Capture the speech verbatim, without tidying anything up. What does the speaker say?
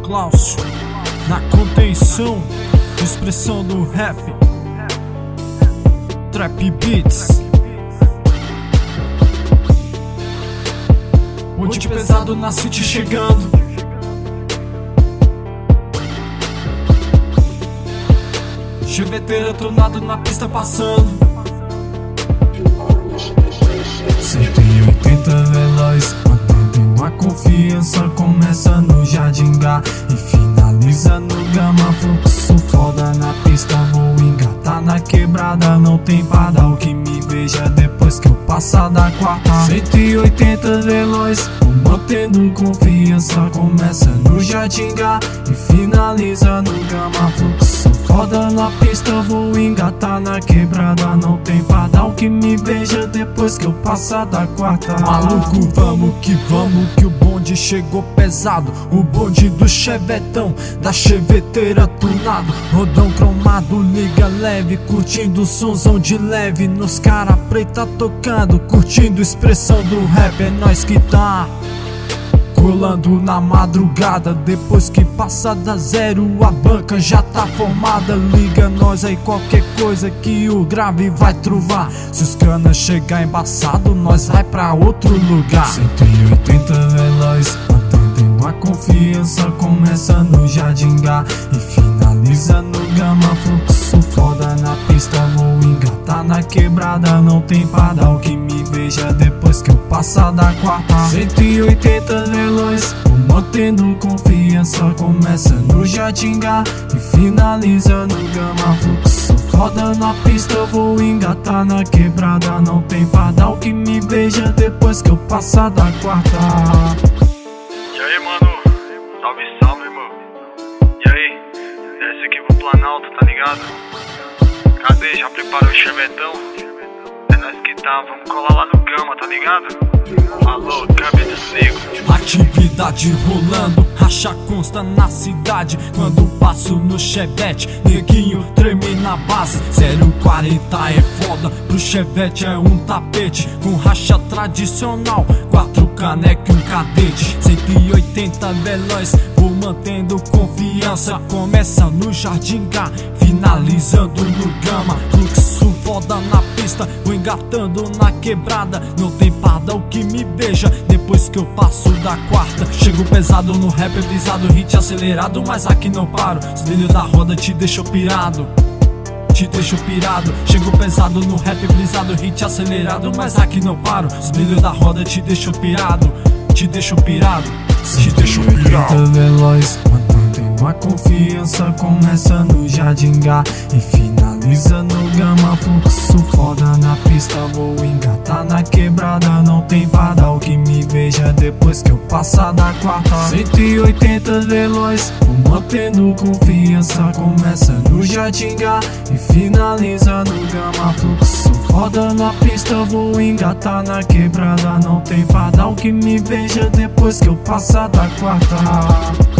Cláudio, na contenção, expressão do rap, Trap Beats. Monte pesado na city chegando, cheveteira tornado na pista passando, cento e oitenta veloz, mantendo a confiança. Começa no Jardingá e finaliza no Gama. Fluxo foda na pista, vou engatar na quebrada. Não tem padrão que me veja depois que eu passar da quarta. Cento e oitenta veloz, mantendo confiança. Começa no Jardingá e finaliza no Gama. Fluxo foda na pista, vou engatar na quebrada. Não tem padrão que me veja depois que eu passar da quarta. Maluco, vamos que vamos, que o bonde chegou pesado. O bonde do chevetão, da cheveteira tunado. Rodão cromado, liga leve, curtindo o sonzão de leve. Nos cara preta tocando, curtindo expressão do rap. É nós que tá colando na madrugada. Depois que passa da zero, a banca já tá formada. Liga nós aí, qualquer coisa que o grave vai truvar. Se os canas chegar embaçado, nós vai pra outro lugar. Cento e oitenta veloz, mantendo a confiança. Começa no Jardingá e finaliza no Gama. Fluxo foda na pista, vou engatar na quebrada. Não tem padrão que me veja depois que eu passar da quarta. Cento e oitenta veloz, mantendo confiança. Começa no Jardingá e finaliza no Gama. Fluxo foda na pista, vou engatar na quebrada. Não tem padrão que me veja depois que eu passar da quarta. E aí, mano? Salve, salve, irmão. E aí? Desce aqui pro Planalto, tá ligado? Cadê? Já preparou o chevetão? É nós que tá, vamos colar lá no Gama, tá ligado? Alô, câmbio dos negros. Atividade rolando, racha consta na cidade. Quando passo no chevette, neguinho treme na base. Zero quarenta é foda, pro chevette é um tapete. Com racha tradicional, quatro caneca e um cadete. Cento e oitenta veloz, vou mantendo confiança. Começa no Jardingá, finalizando no Gama. Fluxo foda na pista, vou engatando na quebrada. Não tem pardal que me beija depois que eu passo da quarta. Chego pesado no rap, brisado, hit acelerado, mas aqui não paro. Os brilhos da roda te deixou pirado, te deixo pirado. Chego pesado no rap, brisado, hit acelerado, mas aqui não paro. Os brilhos da roda te deixou pirado, te deixo pirado, te deixo pirado. Veloz, mantendo a confiança. Começa no Jardingá e finaliza no Gama. Fluxo foda na pista, vou engatar na quebrada. Não tem padrão que me veja depois que eu passar da quarta. Cento e oitenta veloz, mantendo confiança. Começa no Jardingá e finaliza no Gama. Fluxo foda na pista, vou engatar na quebrada. Não tem padrão que me veja depois que eu passar da quarta.